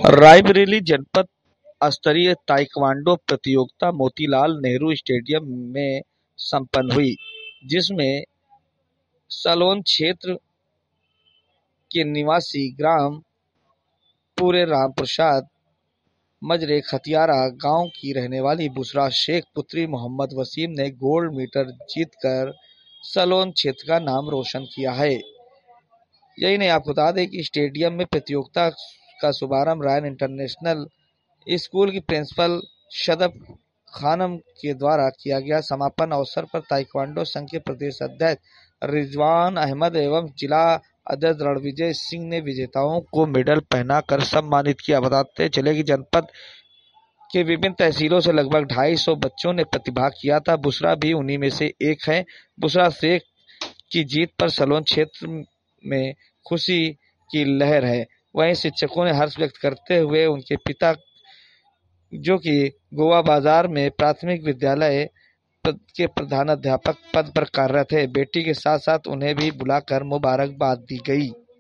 रायबरेली जनपद स्तरीय ताइक्वांडो प्रतियोगिता मोतीलाल नेहरू स्टेडियम में संपन्न हुई, जिसमें सलोन क्षेत्र के निवासी ग्राम पूरे रामप्रसाद मजरे खतियारा गांव की रहने वाली बुशरा शेख पुत्री मोहम्मद वसीम ने गोल्ड मेडल जीतकर सलोन क्षेत्र का नाम रोशन किया है। यही नहीं, आपको बता दें कि स्टेडियम में प्रतियोगिता का शुभारंभ रायन इंटरनेशनल स्कूल की प्रिंसिपल शदब खानम के द्वारा किया गया। समापन अवसर पर ताइक्वांडो संघ के प्रदेश अध्यक्ष रिजवान अहमद एवं जिला अध्यक्ष रणविजय सिंह ने विजेताओं को मेडल पहनाकर सम्मानित किया। बताते चले कि जनपद के विभिन्न तहसीलों से लगभग 250 बच्चों ने प्रतिभाग किया था। बुशरा भी उन्हीं में से एक है। बुशरा शेख की जीत पर सलोन क्षेत्र में खुशी की लहर है। वहीं शिक्षकों ने हर्ष व्यक्त करते हुए उनके पिता, जो कि गोवा बाजार में प्राथमिक विद्यालय के प्रधानाध्यापक पद पर कार्यरत है, बेटी के साथ साथ उन्हें भी बुलाकर मुबारकबाद दी गई।